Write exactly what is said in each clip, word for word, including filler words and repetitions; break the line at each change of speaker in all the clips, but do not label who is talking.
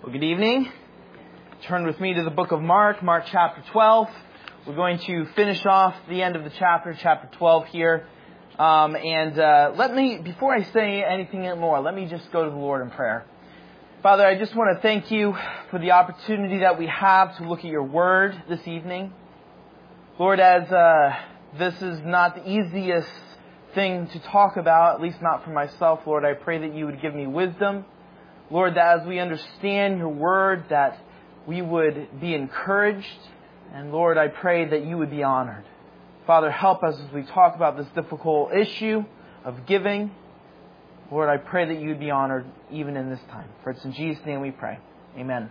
Well, good evening. Turn with me to the book of Mark, Mark chapter twelve. We're going to finish off the end of the chapter, chapter twelve here. Um, and uh, let me, before I say anything more, let me just go to the Lord in prayer. Father, I just want to thank you for the opportunity that we have to look at your word this evening. Lord, as uh, this is not the easiest thing to talk about, at least not for myself, Lord, I pray that you would give me wisdom. Lord, that as we understand your word, that we would be encouraged. And Lord, I pray that you would be honored. Father, help us as we talk about this difficult issue of giving. Lord, I pray that you would be honored even in this time. For it's in Jesus' name we pray. Amen.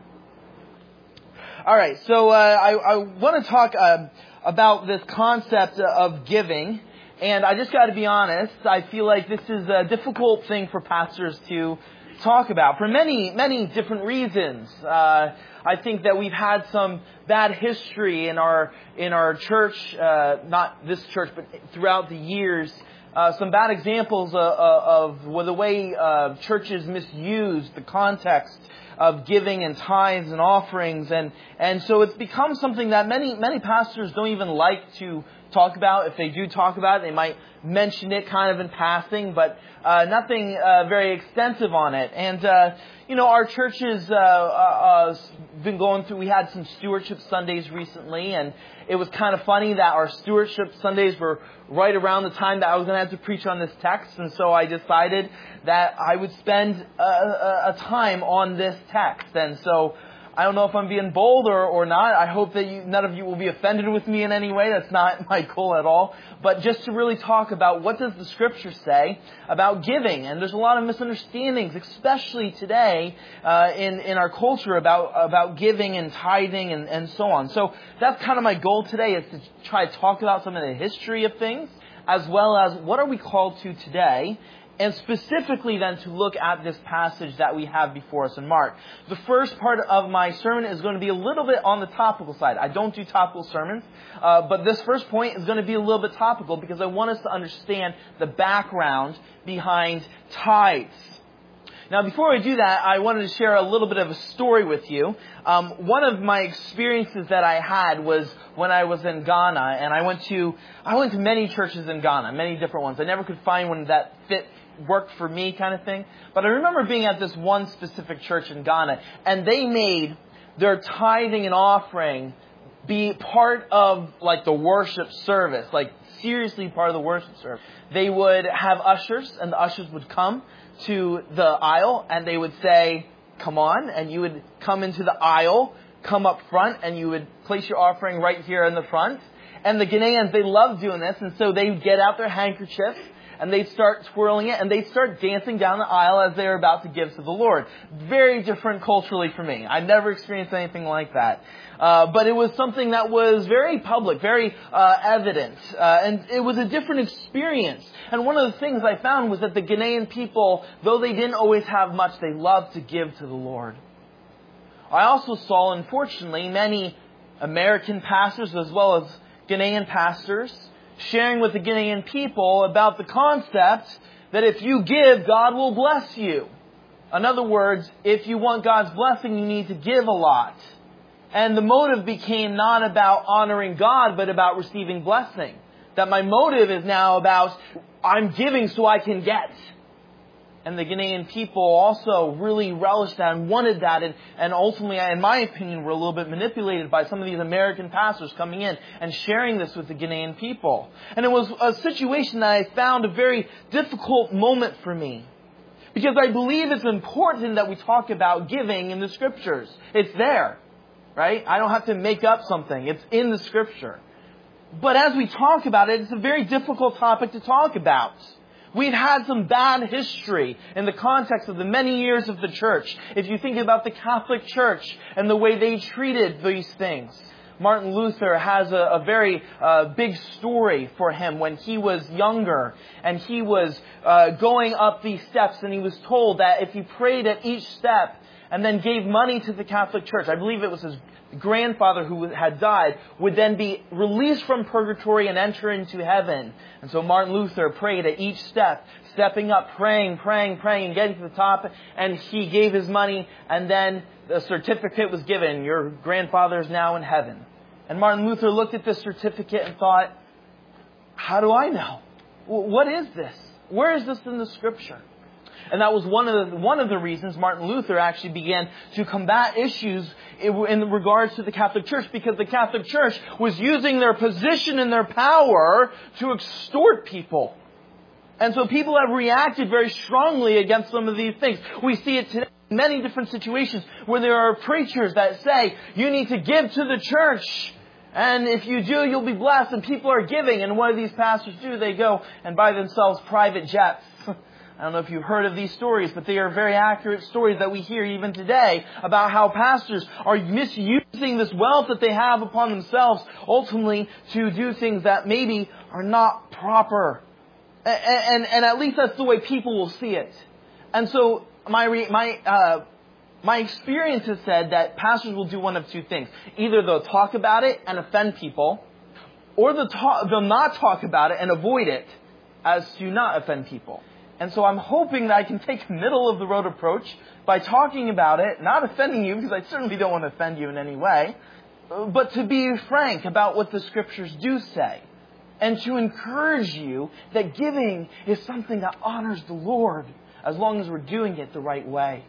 All right, so uh, I, I want to talk uh, about this concept of giving. And I just got to be honest, I feel like this is a difficult thing for pastors to talk about for many, many different reasons. Uh, I think that we've had some bad history in our in our church, uh, not this church, but throughout the years. Uh, some bad examples uh, of, of the way uh, churches misuse the context of giving and tithes and offerings, and and so it's become something that many many pastors don't even like to talk about. If they do talk about it, they might mention it kind of in passing, but uh, nothing uh, very extensive on it. And uh, you know, our church has uh, uh, been going through. We had some stewardship Sundays recently, and it was kind of funny that our stewardship Sundays were right around the time that I was going to have to preach on this text, and so I decided that I would spend a, a, a time on this text. And so I don't know if I'm being bold or, or not. I hope that you, none of you will be offended with me in any way. That's not my goal at all. But just to really talk about what does the Scripture say about giving. And there's a lot of misunderstandings, especially today uh, in, in our culture about, about giving and tithing and, and so on. So that's kind of my goal today, is to try to talk about some of the history of things, as well as what are we called to today. And specifically then to look at this passage that we have before us in Mark. The first part of my sermon is going to be a little bit on the topical side. I don't do topical sermons, uh, but this first point is going to be a little bit topical because I want us to understand the background behind tithes. Now, before I do that, I wanted to share a little bit of a story with you. Um, one of my experiences that I had was when I was in Ghana, and I went to I went to many churches in Ghana, many different ones. I never could find one that fit worked for me, kind of thing. But I remember being at this one specific church in Ghana, and they made their tithing and offering be part of like the worship service, like seriously part of the worship service. They would have ushers, and the ushers would come to the aisle, and they would say, "Come on," and you would come into the aisle, come up front, and you would place your offering right here in the front. And the Ghanaians, they loved doing this, and so they would get out their handkerchiefs, and they'd start twirling it, and they'd start dancing down the aisle as they were about to give to the Lord. Very different culturally for me. I've never experienced anything like that. Uh, but it was something that was very public, very uh, evident. Uh, and it was a different experience. And one of the things I found was that the Ghanaian people, though they didn't always have much, they loved to give to the Lord. I also saw, unfortunately, many American pastors as well as Ghanaian pastors sharing with the Ghanaian people about the concept that if you give, God will bless you. In other words, if you want God's blessing, you need to give a lot. And the motive became not about honoring God, but about receiving blessing. That my motive is now about, I'm giving so I can get. And the Ghanaian people also really relished that and wanted that. And, and ultimately, in my opinion, were a little bit manipulated by some of these American pastors coming in and sharing this with the Ghanaian people. And it was a situation that I found a very difficult moment for me. Because I believe it's important that we talk about giving in the Scriptures. It's there, right? I don't have to make up something. It's in the Scripture. But as we talk about it, it's a very difficult topic to talk about. We've had some bad history in the context of the many years of the church. If you think about the Catholic Church and the way they treated these things. Martin Luther has a, a very uh, big story for him when he was younger. And he was uh, going up these steps, and he was told that if he prayed at each step and then gave money to the Catholic Church, I believe it was his grandfather who had died, would then be released from purgatory and enter into heaven. And so Martin Luther prayed at each step, stepping up, praying, praying, praying, and getting to the top. And he gave his money, and then the certificate was given. Your grandfather is now in heaven. And Martin Luther looked at this certificate and thought, how do I know? What is this? Where is this in the Scripture? And that was one of the, one of the reasons Martin Luther actually began to combat issues in regards to the Catholic Church, because the Catholic Church was using their position and their power to extort people. And so people have reacted very strongly against some of these things. We see it today in many different situations where there are preachers that say, you need to give to the church. And if you do, you'll be blessed. And people are giving. And what do these pastors do? They go and buy themselves private jets. I don't know if you've heard of these stories, but they are very accurate stories that we hear even today about how pastors are misusing this wealth that they have upon themselves, ultimately to do things that maybe are not proper. And, and, and at least that's the way people will see it. And so my my uh, my experience has said that pastors will do one of two things. Either they'll talk about it and offend people, or they'll, talk, they'll not talk about it and avoid it as to not offend people. And so I'm hoping that I can take a middle-of-the-road approach by talking about it, not offending you, because I certainly don't want to offend you in any way, but to be frank about what the Scriptures do say, and to encourage you that giving is something that honors the Lord, as long as we're doing it the right way.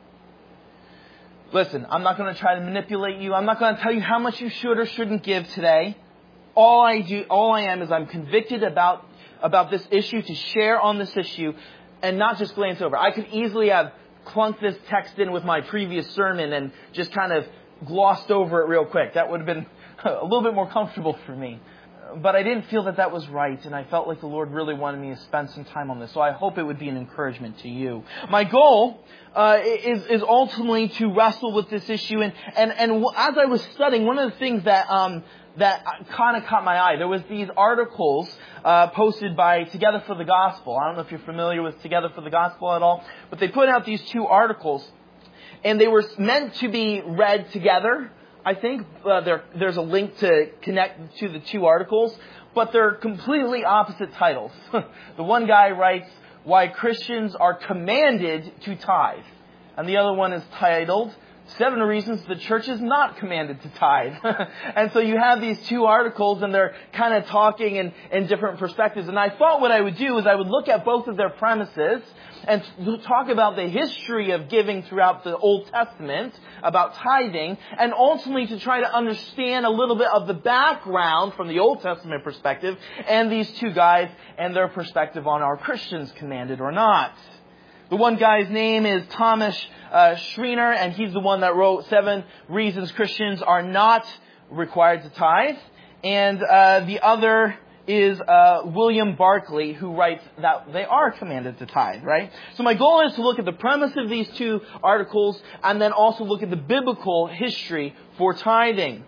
Listen, I'm not going to try to manipulate you. I'm not going to tell you how much you should or shouldn't give today. All I do, all I am is I'm convicted about about this issue, to share on this issue and not just glance over. I could easily have clunked this text in with my previous sermon and just kind of glossed over it real quick. That would have been a little bit more comfortable for me. But I didn't feel that that was right, and I felt like the Lord really wanted me to spend some time on this. So I hope it would be an encouragement to you. My goal uh, is, is ultimately to wrestle with this issue. And, and, and as I was studying, one of the things that... Um, that kind of caught my eye. There was these articles uh, posted by Together for the Gospel. I don't know if you're familiar with Together for the Gospel at all, but they put out these two articles, and they were meant to be read together. I think uh, there, there's a link to connect to the two articles, but they're completely opposite titles. The one guy writes, Why Christians Are Commanded to Tithe, and the other one is titled, Seven Reasons the Church is Not Commanded to Tithe. And so you have these two articles, and they're kind of talking in, in different perspectives. And I thought what I would do is I would look at both of their premises and talk about the history of giving throughout the Old Testament, about tithing, and ultimately to try to understand a little bit of the background from the Old Testament perspective, and these two guys and their perspective on are Christians commanded or not. The one guy's name is Thomas uh, Schreiner, and he's the one that wrote Seven Reasons Christians Are Not Required to Tithe. And uh, the other is uh, William Barclay, who writes that they are commanded to tithe, right? So my goal is to look at the premise of these two articles, and then also look at the biblical history for tithing.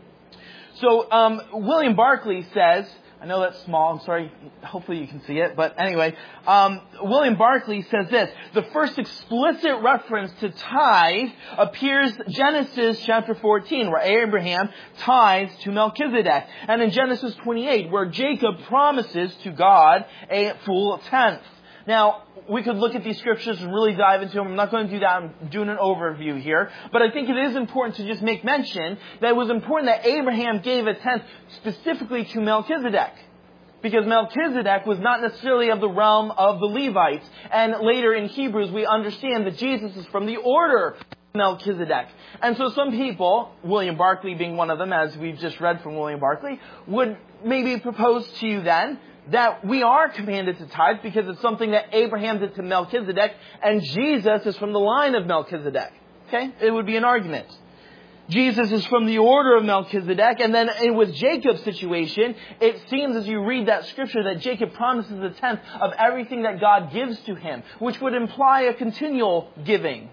So um, William Barclay says... I know that's small. I'm sorry. Hopefully you can see it. But anyway, um, William Barclay says this. The first explicit reference to tithe appears Genesis chapter fourteen, where Abraham tithes to Melchizedek. And in Genesis twenty-eight, where Jacob promises to God a full tenth. Now, we could look at these scriptures and really dive into them. I'm not going to do that. I'm doing an overview here. But I think it is important to just make mention that it was important that Abraham gave a tenth specifically to Melchizedek. Because Melchizedek was not necessarily of the realm of the Levites. And later in Hebrews, we understand that Jesus is from the order of Melchizedek. And so some people, William Barclay being one of them, as we've just read from William Barclay, would maybe propose to you then that we are commanded to tithe because it's something that Abraham did to Melchizedek, and Jesus is from the line of Melchizedek. Okay? It would be an argument. Jesus is from the order of Melchizedek, and then with Jacob's situation, it seems as you read that scripture that Jacob promises a tenth of everything that God gives to him, which would imply a continual giving.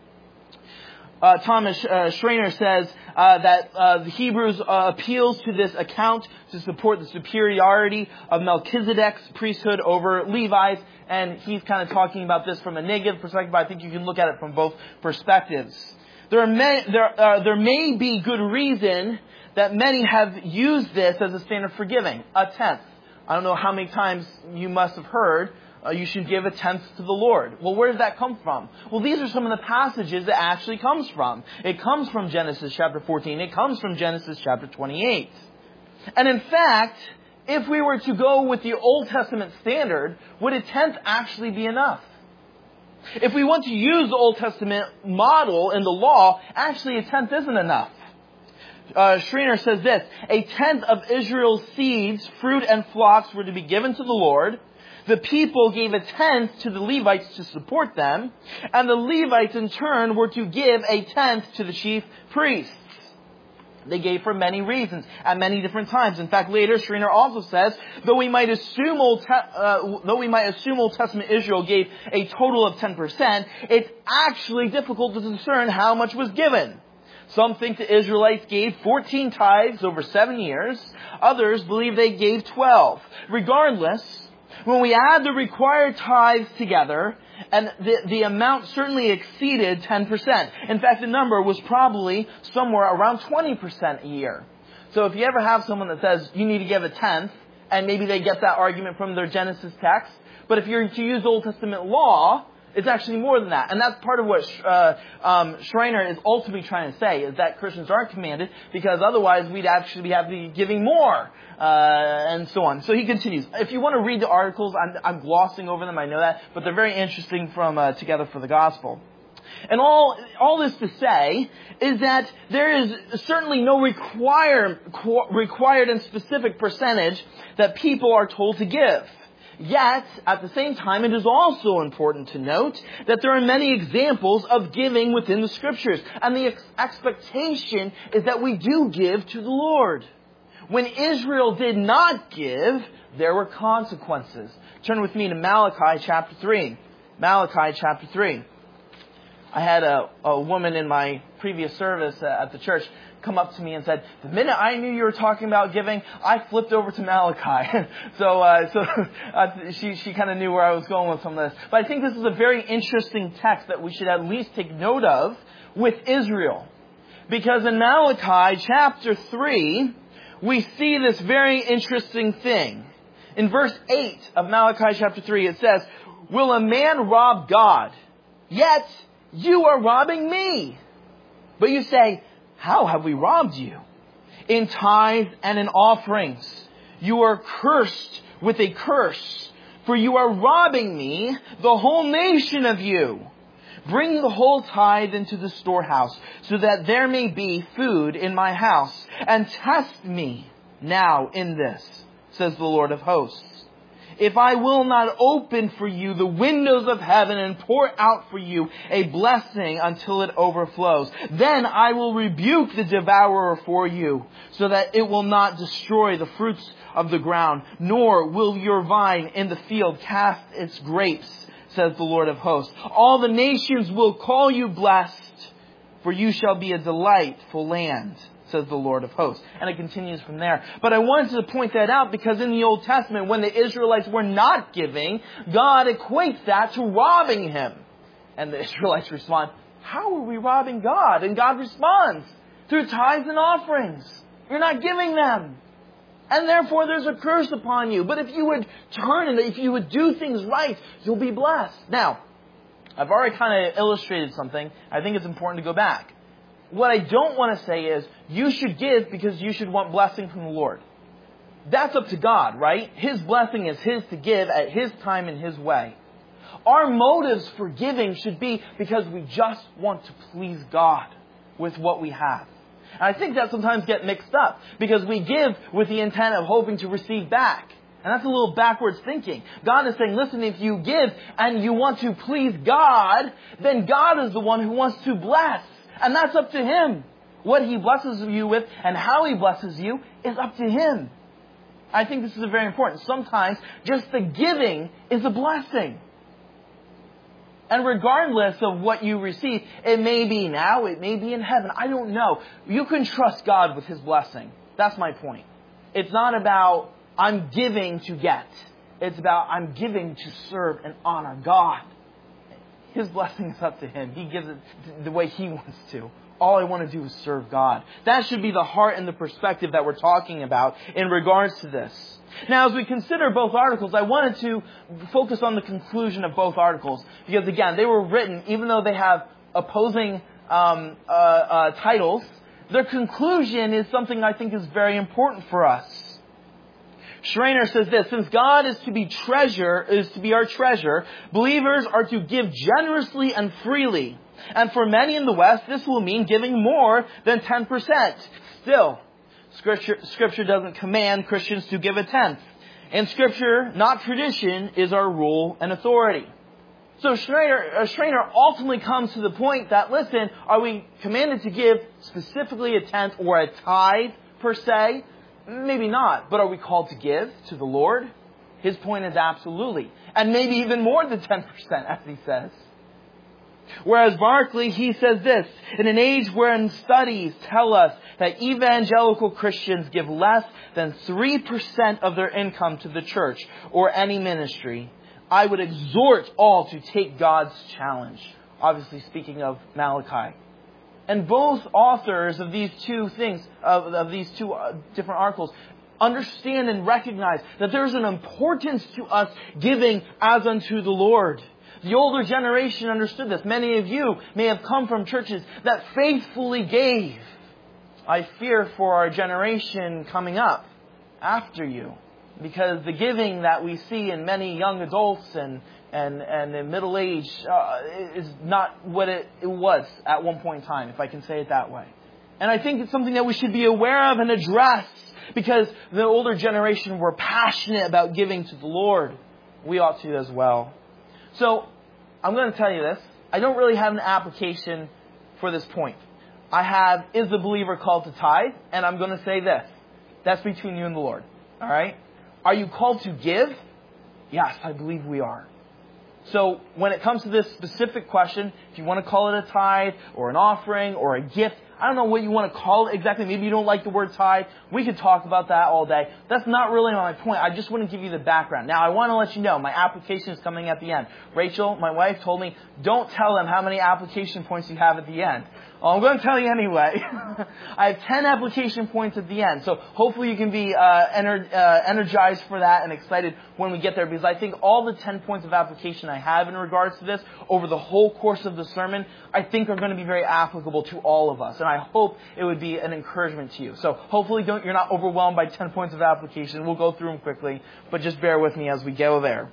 Uh, Thomas uh, Schreiner says uh, that uh, the Hebrews uh, appeals to this account to support the superiority of Melchizedek's priesthood over Levi's, and he's kind of talking about this from a negative perspective, but I think you can look at it from both perspectives. There are many, there, uh, there may be good reason that many have used this as a standard for giving, a tenth. I don't know how many times you must have heard uh, you should give a tenth to the Lord. Well, where does that come from? Well, these are some of the passages that actually comes from. It comes from Genesis chapter fourteen. It comes from Genesis chapter twenty-eight. And in fact, if we were to go with the Old Testament standard, would a tenth actually be enough? If we want to use the Old Testament model in the law, actually a tenth isn't enough. Uh, Schreiner says this, a tenth of Israel's seeds, fruit, and flocks were to be given to the Lord. The people gave a tenth to the Levites to support them, and the Levites in turn were to give a tenth to the chief priests. They gave for many reasons, at many different times. In fact, later, Schreiner also says, though we might assume Old, Te- uh, though we might assume Old Testament Israel gave a total of ten percent, it's actually difficult to discern how much was given. Some think the Israelites gave fourteen tithes over seven years. Others believe they gave twelve. Regardless, when we add the required tithes together, and the, the amount certainly exceeded ten percent. In fact, the number was probably somewhere around twenty percent a year. So if you ever have someone that says you need to give a tenth, and maybe they get that argument from their Genesis text, but if you're to use Old Testament law, it's actually more than that. And that's part of what uh, um, Schreiner is ultimately trying to say, is that Christians aren't commanded, because otherwise we'd actually be have to be giving more, uh, and so on. So he continues. If you want to read the articles, I'm, I'm glossing over them, I know that, but they're very interesting from uh, Together for the Gospel. And all all this to say is that there is certainly no require, required and specific percentage that people are told to give. Yet, at the same time, it is also important to note that there are many examples of giving within the Scriptures. And the ex- expectation is that we do give to the Lord. When Israel did not give, there were consequences. Turn with me to Malachi chapter three. Malachi chapter three. I had a, a woman in my previous service at the church come up to me and said, the minute I knew you were talking about giving, I flipped over to Malachi. so uh, so uh, she, she kind of knew where I was going with some of this. But I think this is a very interesting text that we should at least take note of with Israel. Because in Malachi chapter three, we see this very interesting thing. In verse eight of Malachi chapter three, it says, will a man rob God? Yet you are robbing me. But you say, how have we robbed you? In tithes and in offerings. You are cursed with a curse, for you are robbing me, the whole nation of you. Bring the whole tithe into the storehouse, so that there may be food in my house, and test me now in this, says the Lord of hosts. If I will not open for you the windows of heaven and pour out for you a blessing until it overflows, then I will rebuke the devourer for you, so that it will not destroy the fruits of the ground, nor will your vine in the field cast its grapes, says the Lord of hosts. All the nations will call you blessed, for you shall be a delightful land, says the Lord of hosts. And it continues from there. But I wanted to point that out because in the Old Testament, when the Israelites were not giving, God equates that to robbing Him. And the Israelites respond, how are we robbing God? And God responds, through tithes and offerings. You're not giving them. And therefore there's a curse upon you. But if you would turn and if you would do things right, you'll be blessed. Now, I've already kind of illustrated something. I think it's important to go back. What I don't want to say is, you should give because you should want blessing from the Lord. That's up to God, right? His blessing is His to give at His time and His way. Our motives for giving should be because we just want to please God with what we have. And I think that sometimes gets mixed up because we give with the intent of hoping to receive back. And that's a little backwards thinking. God is saying, listen, if you give and you want to please God, then God is the one who wants to bless. And that's up to Him. What He blesses you with and how He blesses you is up to Him. I think this is very important. Sometimes just the giving is a blessing. And regardless of what you receive, it may be now, it may be in heaven. I don't know. You can trust God with His blessing. That's my point. It's not about I'm giving to get. It's about I'm giving to serve and honor God. His blessing is up to Him. He gives it the way He wants to. all I want to do is serve God. That should be the heart and the perspective that we're talking about in regards to this. Now, as we consider both articles, I wanted to focus on the conclusion of both articles. Because again, they were written, even though they have opposing um, uh, uh, titles, their conclusion is something I think is very important for us. Schreiner says this: since God is to be treasure, is to be our treasure, believers are to give generously and freely. And for many in the West, this will mean giving more than ten percent. Still, Scripture, Scripture doesn't command Christians to give a tenth. In Scripture, not tradition, is our rule and authority. So Schreiner, uh, Schreiner ultimately comes to the point that, listen, are we commanded to give specifically a tenth or a tithe per se? Maybe not. But are we called to give to the Lord? His point is absolutely. And maybe even more than ten percent, as he says. Whereas Barclay, he says this: in an age wherein studies tell us that evangelical Christians give less than three percent of their income to the church or any ministry, I would exhort all to take God's challenge. Obviously speaking of Malachi. And both authors of these two things, of, of these two uh, different articles, understand and recognize that there's an importance to us giving as unto the Lord. The older generation understood this. Many of you may have come from churches that faithfully gave. I fear for our generation coming up after you, because the giving that we see in many young adults and and and in middle age uh, is not what it, it was at one point in time, if I can say it that way. And I think it's something that we should be aware of and address, because the older generation were passionate about giving to the Lord. We ought to as well. So, I'm going to tell you this. I don't really have an application for this point. I have, is the believer called to tithe? And I'm going to say this: that's between you and the Lord. All right? Are you called to give? Yes, I believe we are. So, when it comes to this specific question, if you want to call it a tithe or an offering or a gift, I don't know what you want to call it exactly. Maybe you don't like the word tithe. We could talk about that all day. That's not really my point. I just want to give you the background. Now, I want to let you know my application is coming at the end. Rachel, my wife, told me, don't tell them how many application points you have at the end. Well, I'm going to tell you anyway. I have ten application points at the end. So hopefully you can be uh, ener- uh, energized for that and excited when we get there, because I think all the ten points of application I have in regards to this over the whole course of the sermon, I think are going to be very applicable to all of us. And I hope it would be an encouragement to you. So hopefully don't, you're not overwhelmed by ten points of application. We'll go through them quickly, but just bear with me as we go there.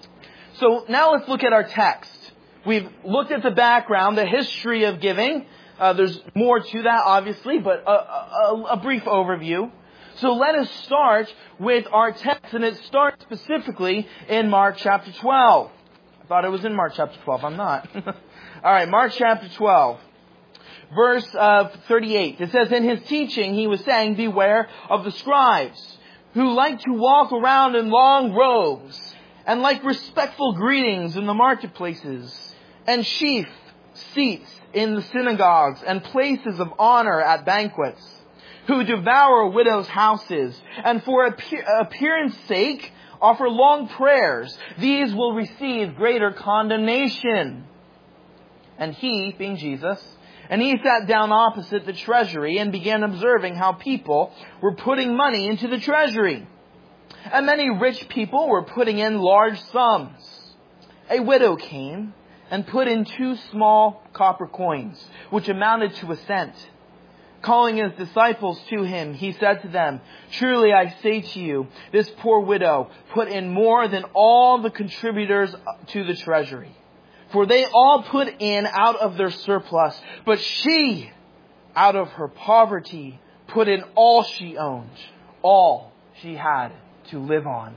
So now let's look at our text. We've looked at the background, the history of giving. Uh, there's more to that, obviously, but a, a, a brief overview. So let us start with our text, and it starts specifically in Mark chapter twelve. I thought it was in Mark chapter twelve. I'm not. All right, Mark chapter twelve, verse uh, thirty-eight. It says, in his teaching, he was saying, beware of the scribes, who like to walk around in long robes, and like respectful greetings in the marketplaces, and chief seats in the synagogues and places of honor at banquets, who devour widows' houses, and for appearance sake offer long prayers. These will receive greater condemnation. And he, being Jesus, and he sat down opposite the treasury and began observing how people were putting money into the treasury. And many rich people were putting in large sums. A widow came and put in two small copper coins, which amounted to a cent. Calling his disciples to him, he said to them, truly I say to you, this poor widow put in more than all the contributors to the treasury. For they all put in out of their surplus, but she, out of her poverty, put in all she owned, all she had to live on.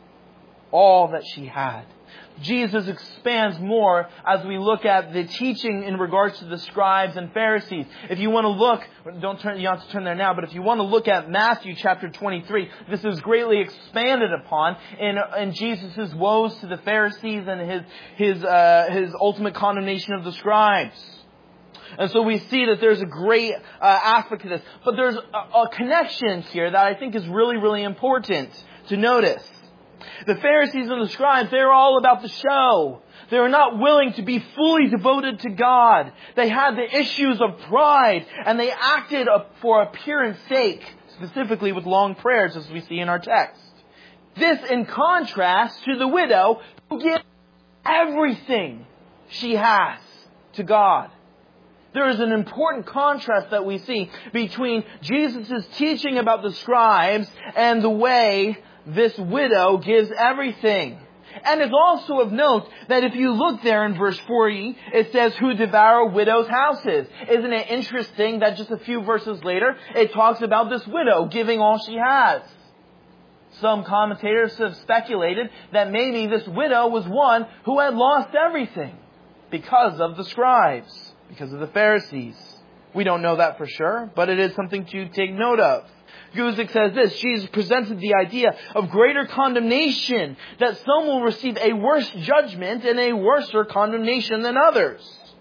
All that she had. Jesus expands more as we look at the teaching in regards to the scribes and Pharisees. If you want to look, don't turn, you don't have to turn there now, but if you want to look at Matthew chapter twenty-three, this is greatly expanded upon in, in Jesus' woes to the Pharisees and his, his, uh, his ultimate condemnation of the scribes. And so we see that there's a great uh, aspect to this. But there's a, a connection here that I think is really, really important to notice. The Pharisees and the scribes, they were all about the show. They were not willing to be fully devoted to God. They had the issues of pride, and they acted for appearance sake, specifically with long prayers, as we see in our text. This in contrast to the widow who gives everything she has to God. There is an important contrast that we see between Jesus' teaching about the scribes and the way this widow gives everything. And it's also of note that if you look there in verse forty, it says, who devour widows' houses. Isn't it interesting that just a few verses later, it talks about this widow giving all she has? Some commentators have speculated that maybe this widow was one who had lost everything because of the scribes, because of the Pharisees. We don't know that for sure, but it is something to take note of. Guzik says this, Jesus presented the idea of greater condemnation, that some will receive a worse judgment and a worser condemnation than others.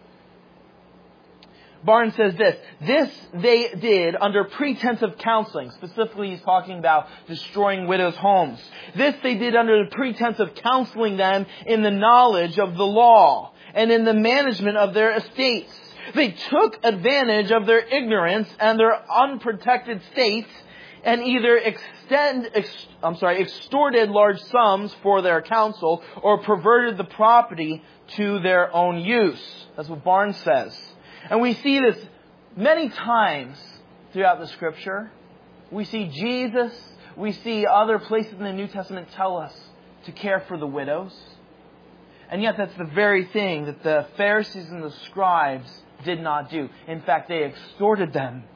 Barnes says this, this they did under pretense of counseling. Specifically, he's talking about destroying widows' homes. This they did under the pretense of counseling them in the knowledge of the law and in the management of their estates. They took advantage of their ignorance and their unprotected state and either extend, ex, I'm sorry, extorted large sums for their counsel or perverted the property to their own use. That's what Barnes says. And we see this many times throughout the Scripture. We see Jesus, we see other places in the New Testament tell us to care for the widows. And yet that's the very thing that the Pharisees and the scribes did not do. In fact, they extorted them.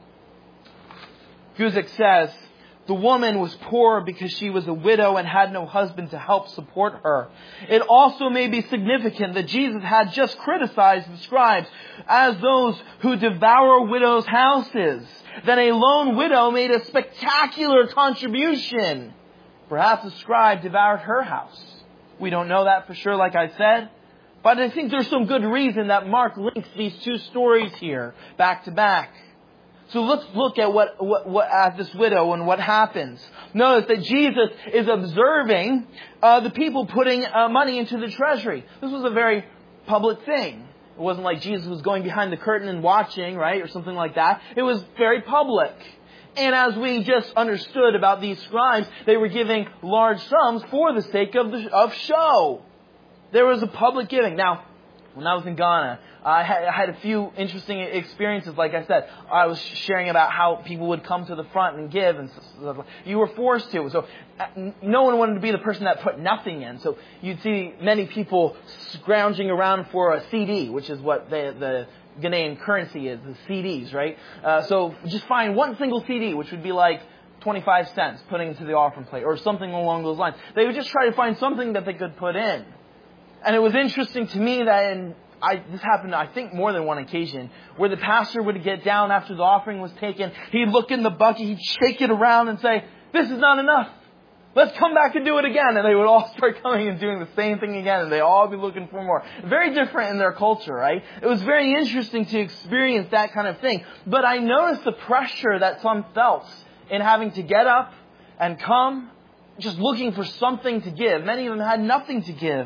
Guzik says, the woman was poor because she was a widow and had no husband to help support her. It also may be significant that Jesus had just criticized the scribes as those who devour widows' houses. Then a lone widow made a spectacular contribution. Perhaps the scribe devoured her house. We don't know that for sure, like I said. But I think there's some good reason that Mark links these two stories here back to back. So let's look at what, what, what at this widow and what happens. Notice that Jesus is observing uh, the people putting uh, money into the treasury. This was a very public thing. It wasn't like Jesus was going behind the curtain and watching, right, or something like that. It was very public. And as we just understood about these scribes, they were giving large sums for the sake of the, of show. There was a public giving. Now, when I was in Ghana, I had, I had a few interesting experiences. Like I said, I was sharing about how people would come to the front and give, and stuff. You were forced to. So no one wanted to be the person that put nothing in. So you'd see many people scrounging around for a C D, which is what the, the Ghanaian currency is, the C Ds, right? Uh, so just find one single C D, which would be like twenty-five cents, putting into the offering plate, or something along those lines. They would just try to find something that they could put in. And it was interesting to me that in, I, this happened, I think, more than one occasion, where the pastor would get down after the offering was taken. He'd look in the bucket, he'd shake it around and say, this is not enough. Let's come back and do it again. And they would all start coming and doing the same thing again, and they'd all be looking for more. Very different in their culture, right? It was very interesting to experience that kind of thing. But I noticed the pressure that some felt in having to get up and come, just looking for something to give. Many of them had nothing to give.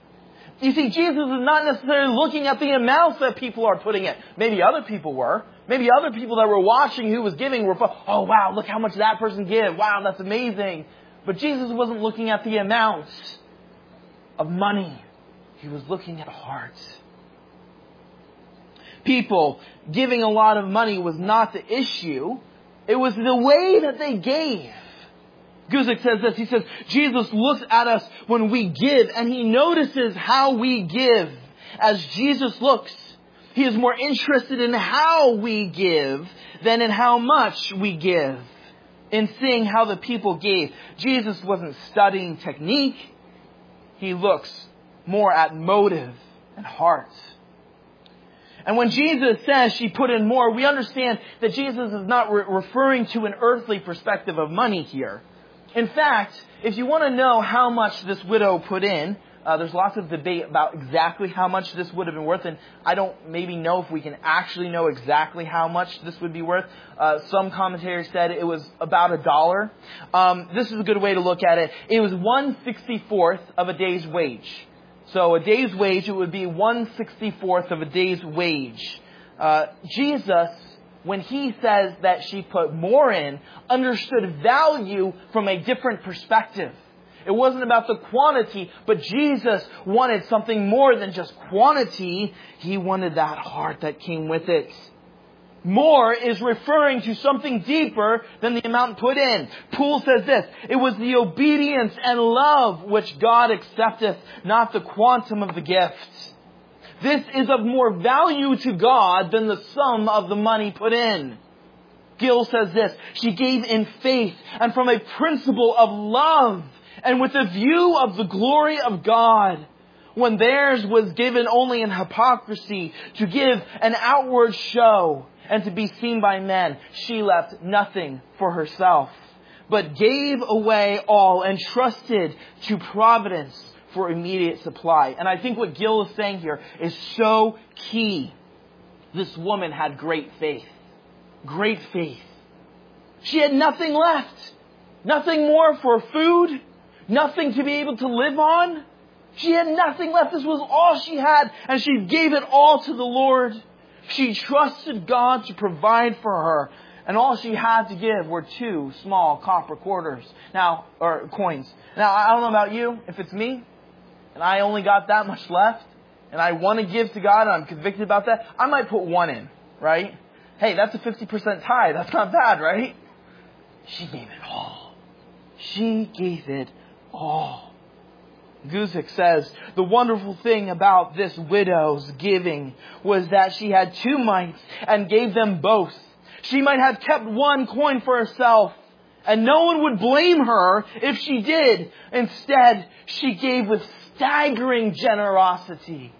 You see, Jesus is not necessarily looking at the amounts that people are putting in. Maybe other people were. Maybe other people that were watching who was giving were, oh wow, look how much that person gave. Wow, that's amazing. But Jesus wasn't looking at the amounts of money. He was looking at the heart. People giving a lot of money was not the issue. It was the way that they gave. Guzik says this, he says, Jesus looks at us when we give, and he notices how we give. As Jesus looks, he is more interested in how we give than in how much we give. In seeing how the people gave, Jesus wasn't studying technique. He looks more at motive and heart. And when Jesus says she put in more, we understand that Jesus is not re- referring to an earthly perspective of money here. In fact, if you want to know how much this widow put in, Uh, there's lots of debate about exactly how much this would have been worth, and I don't maybe know if we can actually know exactly how much this would be worth. Uh, some commentators said it was about a dollar. Um, this is a good way to look at it. It was one sixty-fourth of a day's wage. So a day's wage, it would be one sixty-fourth of a day's wage. Uh, Jesus, when he says that she put more in, understood value from a different perspective. It wasn't about the quantity, but Jesus wanted something more than just quantity. He wanted that heart that came with it. More is referring to something deeper than the amount put in. Poole says this, it was the obedience and love which God accepteth, not the quantum of the gift. This is of more value to God than the sum of the money put in. Gill says this, she gave in faith and from a principle of love and with a view of the glory of God. When theirs was given only in hypocrisy, to give an outward show and to be seen by men, she left nothing for herself, but gave away all and trusted to providence for immediate supply. And I think what Gill is saying here is so key. This woman had great faith. Great faith. She had nothing left. Nothing more for food. Nothing to be able to live on. She had nothing left. This was all she had, and she gave it all to the Lord. She trusted God to provide for her, and all she had to give were two small copper quarters. Now, or coins. Now, I don't know about you. If it's me, and I only got that much left, and I want to give to God, and I'm convicted about that, I might put one in, right? Hey, that's a fifty percent tithe. That's not bad, right? She gave it all. She gave it all. Guzik says, the wonderful thing about this widow's giving was that she had two mites and gave them both. She might have kept one coin for herself, and no one would blame her if she did. Instead, she gave with staggering generosity.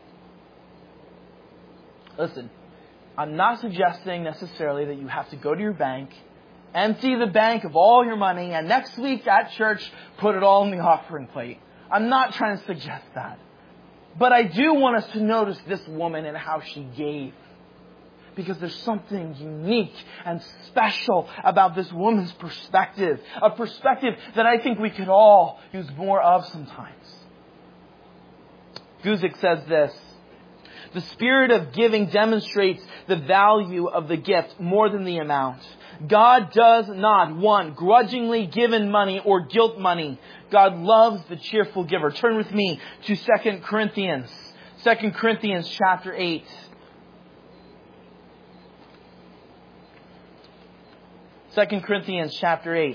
Listen, I'm not suggesting necessarily that you have to go to your bank, empty the bank of all your money, and next week at church, put it all in the offering plate. I'm not trying to suggest that. But I do want us to notice this woman and how she gave. Because there's something unique and special about this woman's perspective. A perspective that I think we could all use more of sometimes. Guzik says this, the spirit of giving demonstrates the value of the gift more than the amount. God does not want grudgingly given money or guilt money. God loves the cheerful giver. Turn with me to Second Corinthians. Second Corinthians chapter eight. Second Corinthians chapter eight.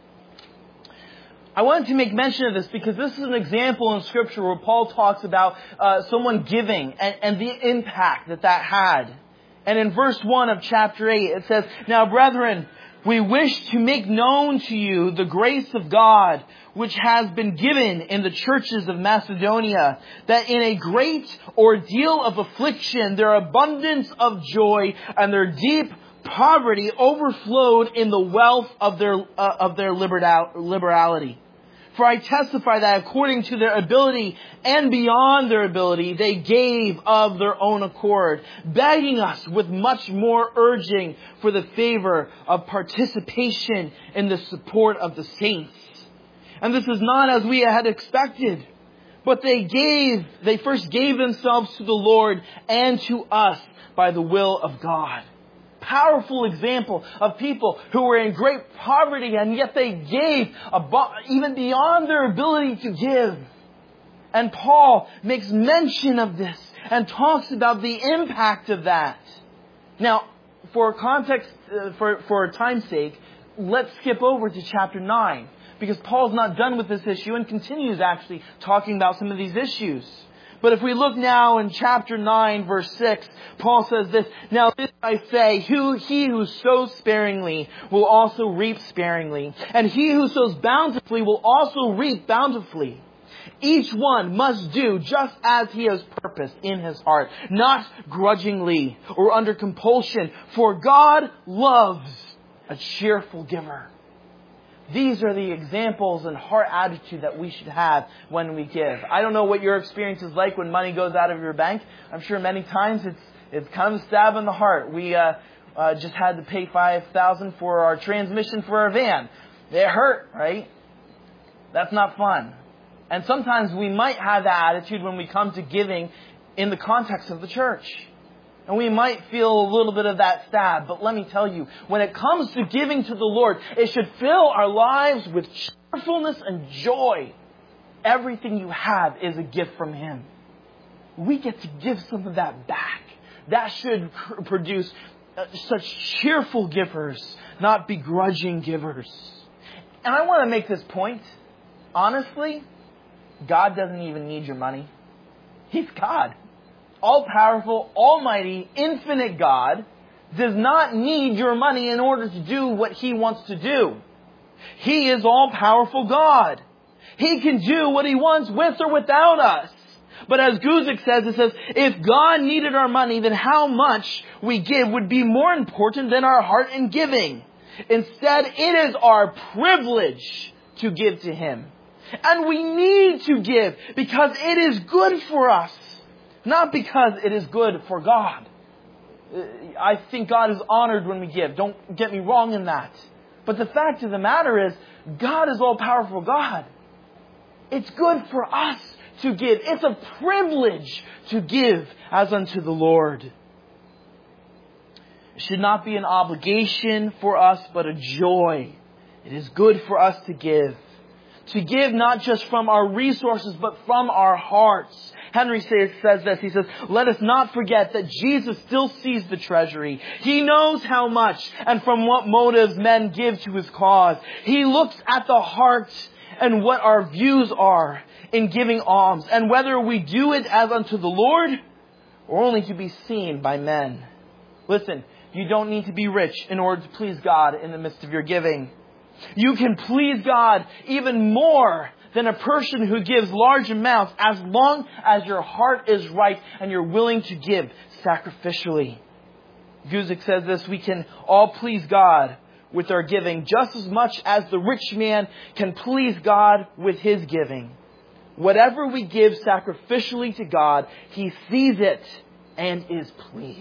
I wanted to make mention of this because this is an example in Scripture where Paul talks about uh, someone giving and, and the impact that that had. And in verse one of chapter eight, it says, now brethren, we wish to make known to you the grace of God, which has been given in the churches of Macedonia, that in a great ordeal of affliction, their abundance of joy and their deep poverty overflowed in the wealth of their, uh, of their liberality. For I testify that according to their ability and beyond their ability, they gave of their own accord, begging us with much more urging for the favor of participation in the support of the saints. And this is not as we had expected, but they gave, they first gave themselves to the Lord and to us by the will of God. Powerful example of people who were in great poverty and yet they gave above, even beyond their ability to give. And Paul makes mention of this and talks about the impact of that. Now, for context, uh, for, for time's sake, let's skip over to chapter nine because Paul's not done with this issue and continues actually talking about some of these issues. But if we look now in chapter nine, verse six, Paul says this, now this I say, who, he who sows sparingly will also reap sparingly. And he who sows bountifully will also reap bountifully. Each one must do just as he has purposed in his heart, not grudgingly or under compulsion, for God loves a cheerful giver. These are the examples and heart attitude that we should have when we give. I don't know what your experience is like when money goes out of your bank. I'm sure many times it's it's kind of a stab in the heart. We uh, uh, just had to pay five thousand dollars for our transmission for our van. It hurt, right? That's not fun. And sometimes we might have that attitude when we come to giving in the context of the church. And we might feel a little bit of that stab. But let me tell you, when it comes to giving to the Lord, it should fill our lives with cheerfulness and joy. Everything you have is a gift from Him. We get to give some of that back. That should produce such cheerful givers, not begrudging givers. And I want to make this point. Honestly, God doesn't even need your money. He's God. All-powerful, almighty, infinite God does not need your money in order to do what He wants to do. He is all-powerful God. He can do what He wants with or without us. But as Guzik says, it says, if God needed our money, then how much we give would be more important than our heart in giving. Instead, it is our privilege to give to Him. And we need to give because it is good for us. Not because it is good for God. I think God is honored when we give. Don't get me wrong in that. But the fact of the matter is, God is all-powerful God. It's good for us to give. It's a privilege to give as unto the Lord. It should not be an obligation for us, but a joy. It is good for us to give. To give not just from our resources, but from our hearts. Henry says this, he says, let us not forget that Jesus still sees the treasury. He knows how much and from what motives men give to His cause. He looks at the heart and what our views are in giving alms, and whether we do it as unto the Lord or only to be seen by men. Listen, you don't need to be rich in order to please God in the midst of your giving. You can please God even more than a person who gives large amounts as long as your heart is right and you're willing to give sacrificially. Guzik says this, we can all please God with our giving just as much as the rich man can please God with his giving. Whatever we give sacrificially to God, He sees it and is pleased.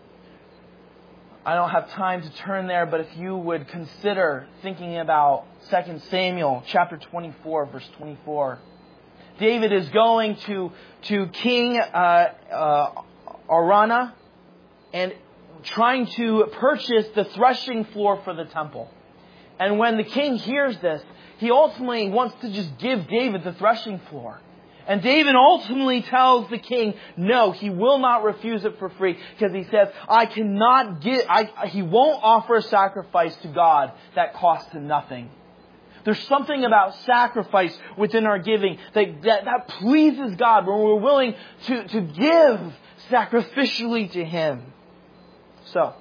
I don't have time to turn there, but if you would consider thinking about Second Samuel chapter twenty-four, verse twenty-four. David is going to, to King uh, uh, Araunah and trying to purchase the threshing floor for the temple. And when the king hears this, he ultimately wants to just give David the threshing floor. And David ultimately tells the king, no, he will not refuse it for free. Because he says, I cannot get, I, he won't offer a sacrifice to God that costs him nothing. There's something about sacrifice within our giving that, that, that pleases God when we're willing to, to give sacrificially to Him. So,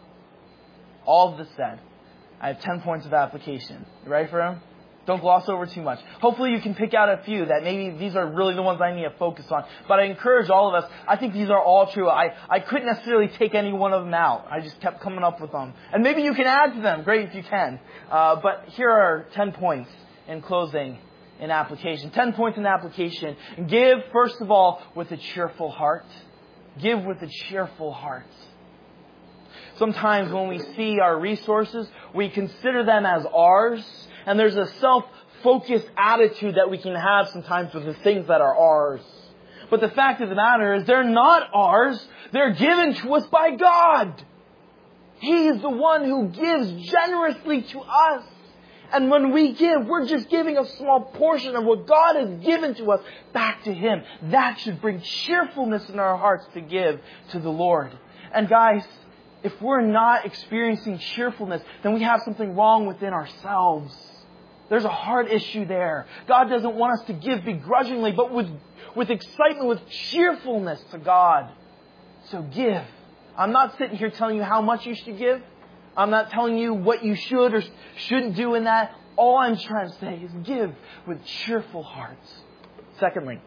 all of this said, I have ten points of application. You ready for them? Don't gloss over too much. Hopefully you can pick out a few that maybe these are really the ones I need to focus on. But I encourage all of us, I think these are all true. I, I couldn't necessarily take any one of them out. I just kept coming up with them. And maybe you can add to them. Great if you can. Uh, but here are ten points in closing in application. ten points in application. Give, first of all, with a cheerful heart. Give with a cheerful heart. Sometimes when we see our resources, we consider them as ours. And there's a self-focused attitude that we can have sometimes with the things that are ours. But the fact of the matter is they're not ours. They're given to us by God. He is the one who gives generously to us. And when we give, we're just giving a small portion of what God has given to us back to Him. That should bring cheerfulness in our hearts to give to the Lord. And guys, if we're not experiencing cheerfulness, then we have something wrong within ourselves. There's a heart issue there. God doesn't want us to give begrudgingly, but with, with excitement, with cheerfulness to God. So give. I'm not sitting here telling you how much you should give. I'm not telling you what you should or shouldn't do in that. All I'm trying to say is give with cheerful hearts. Secondly,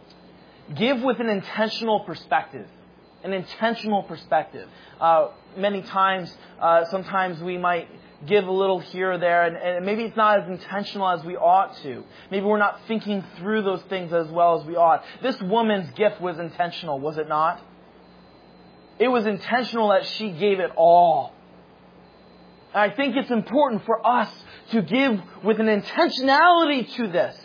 give with an intentional perspective. An intentional perspective. Uh, many times, uh, sometimes we might give a little here or there, and, and maybe it's not as intentional as we ought to. Maybe we're not thinking through those things as well as we ought. This woman's gift was intentional, was it not? It was intentional that she gave it all. And I think it's important for us to give with an intentionality to this.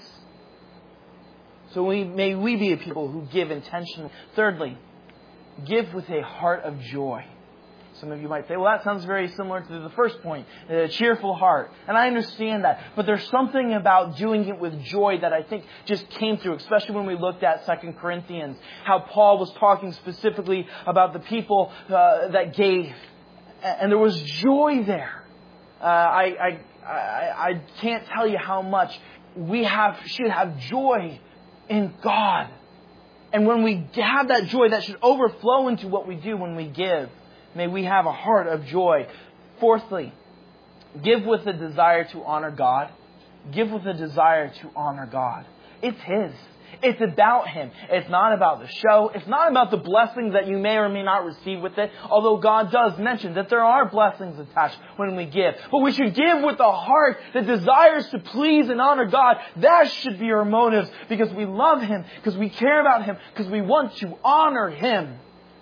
So we, may we be a people who give intentionally. Thirdly, give with a heart of joy. Some of you might say, well, that sounds very similar to the first point, a cheerful heart. And I understand that. But there's something about doing it with joy that I think just came through, especially when we looked at Second Corinthians, how Paul was talking specifically about the people uh, that gave. And there was joy there. Uh, I, I, I, I can't tell you how much we have should have joy in God. And when we have that joy, that should overflow into what we do when we give. May we have a heart of joy. Fourthly, give with a desire to honor God. Give with a desire to honor God. It's His. It's about Him. It's not about the show. It's not about the blessings that you may or may not receive with it. Although God does mention that there are blessings attached when we give. But we should give with a heart that desires to please and honor God. That should be our motives, because we love Him, because we care about Him, because we want to honor Him.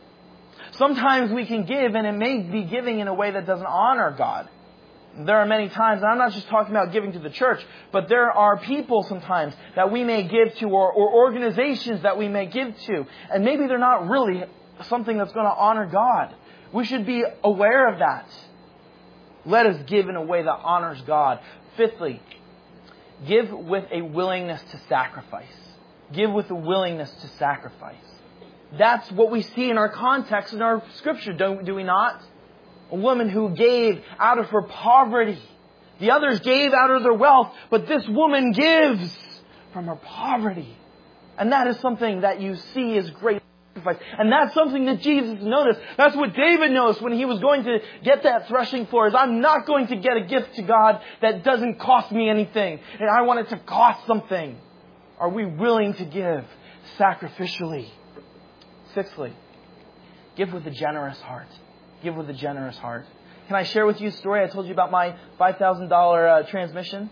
Sometimes we can give, and it may be giving in a way that doesn't honor God. There are many times, and I'm not just talking about giving to the church, but there are people sometimes that we may give to, or, or organizations that we may give to, and maybe they're not really something that's going to honor God. We should be aware of that. Let us give in a way that honors God. Fifthly, give with a willingness to sacrifice. Give with a willingness to sacrifice. That's what we see in our context in our scripture, don't do we not? A woman who gave out of her poverty. The others gave out of their wealth, but this woman gives from her poverty. And that is something that you see as great sacrifice. And that's something that Jesus noticed. That's what David noticed when he was going to get that threshing floor. Is I'm not going to get a gift to God that doesn't cost me anything. And I want it to cost something. Are we willing to give sacrificially? Sixthly, give with a generous heart. Give with a generous heart. Can I share with you a story? I told you about my five thousand dollars uh, transmission.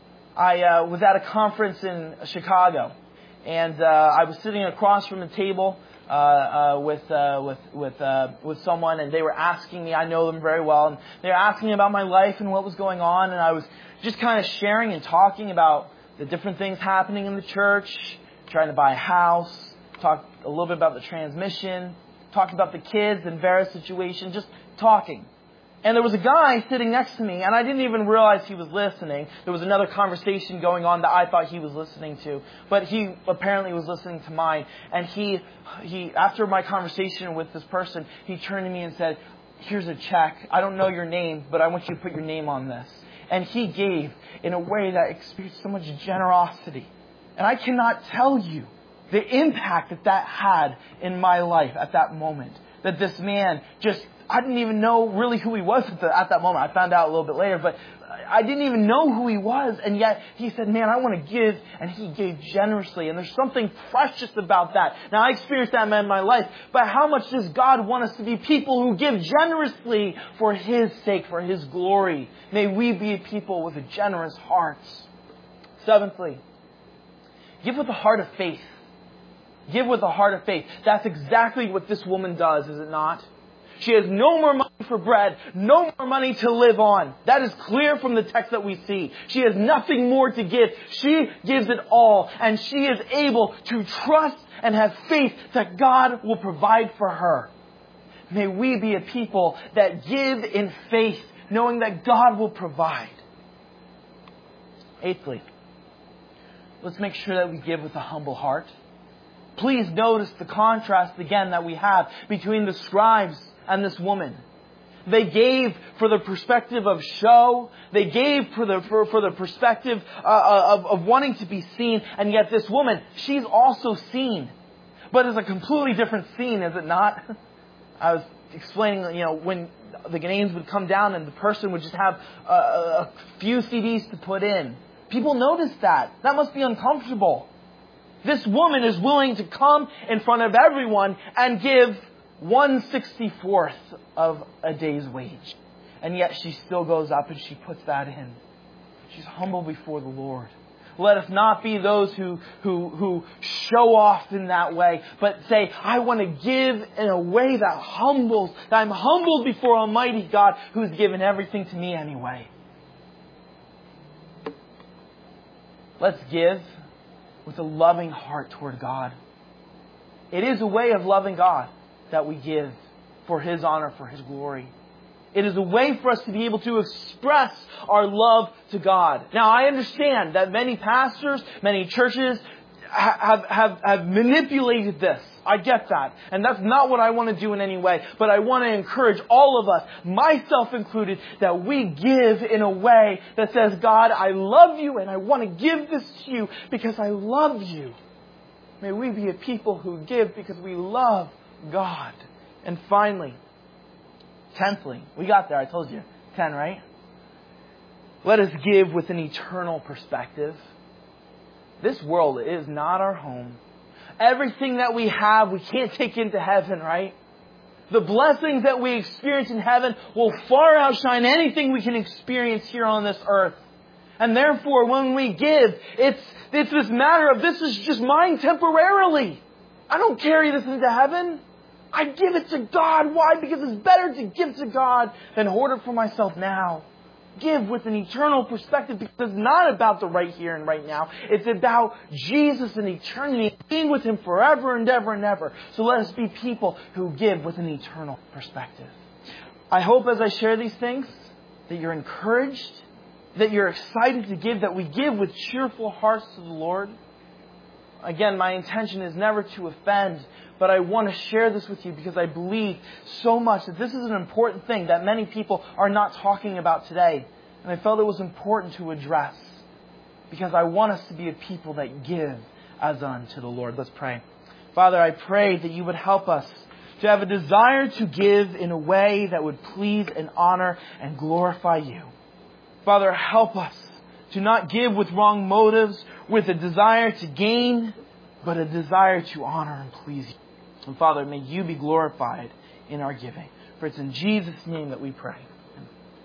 I uh, was at a conference in Chicago, and uh, I was sitting across from the table uh, uh, with uh, with with uh, with someone, and they were asking me. I know them very well, and they were asking me about my life and what was going on, and I was just kind of sharing and talking about the different things happening in the church, trying to buy a house, talk a little bit about the transmission, talking about the kids and various situations, just talking. And there was a guy sitting next to me, and I didn't even realize he was listening. There was another conversation going on that I thought he was listening to, but he apparently was listening to mine. And he, he, after my conversation with this person, he turned to me and said, "Here's a check. I don't know your name, but I want you to put your name on this." And he gave in a way that experienced so much generosity. And I cannot tell you the impact that that had in my life at that moment. That this man just, I didn't even know really who he was at, the, at that moment. I found out a little bit later, but I didn't even know who he was. And yet he said, "Man, I want to give." And he gave generously. And there's something precious about that. Now, I experienced that in my life. But how much does God want us to be people who give generously for His sake, for His glory? May we be people with a generous heart. Seventhly, give with a heart of faith. Give with a heart of faith. That's exactly what this woman does, is it not? She has no more money for bread, no more money to live on. That is clear from the text that we see. She has nothing more to give. She gives it all, and she is able to trust and have faith that God will provide for her. May we be a people that give in faith, knowing that God will provide. Eighthly, let's make sure that we give with a humble heart. Please notice the contrast again that we have between the scribes and this woman. They gave for the perspective of show. They gave for the for, for the perspective uh, of, of wanting to be seen. And yet this woman, she's also seen. But it's a completely different scene, is it not? I was explaining, you know, when the Ghanaians would come down and the person would just have a, a few C Ds to put in. People notice that. That must be uncomfortable. This woman is willing to come in front of everyone and give one sixty-fourth of a day's wage. And yet she still goes up and she puts that in. She's humble before the Lord. Let us not be those who, who, who show off in that way, but say, I want to give in a way that humbles, that I'm humbled before Almighty God who's given everything to me anyway. Let's give with a loving heart toward God. It is a way of loving God that we give for His honor, for His glory. It is a way for us to be able to express our love to God. Now, I understand that many pastors, many churches have, have, have manipulated this. I get that. And that's not what I want to do in any way. But I want to encourage all of us, myself included, that we give in a way that says, God, I love you and I want to give this to you because I love you. May we be a people who give because we love God. And finally, tenthly, we got there, I told you. Ten, right? Let us give with an eternal perspective. This world is not our home. Everything that we have, we can't take into heaven, right? The blessings that we experience in heaven will far outshine anything we can experience here on this earth. And therefore, when we give, it's, it's this matter of this is just mine temporarily. I don't carry this into heaven. I give it to God. Why? Because it's better to give to God than hoard it for myself now. Give with an eternal perspective because it's not about the right here and right now. It's about Jesus and eternity, being with Him forever and ever and ever. So let us be people who give with an eternal perspective. I hope as I share these things that you're encouraged, that you're excited to give, that we give with cheerful hearts to the Lord. Again, my intention is never to offend, but I want to share this with you because I believe so much that this is an important thing that many people are not talking about today. And I felt it was important to address because I want us to be a people that give as unto the Lord. Let's pray. Father, I pray that you would help us to have a desire to give in a way that would please and honor and glorify you. Father, help us to not give with wrong motives, with a desire to gain, but a desire to honor and please you. And Father, may you be glorified in our giving. For it's in Jesus' name that we pray.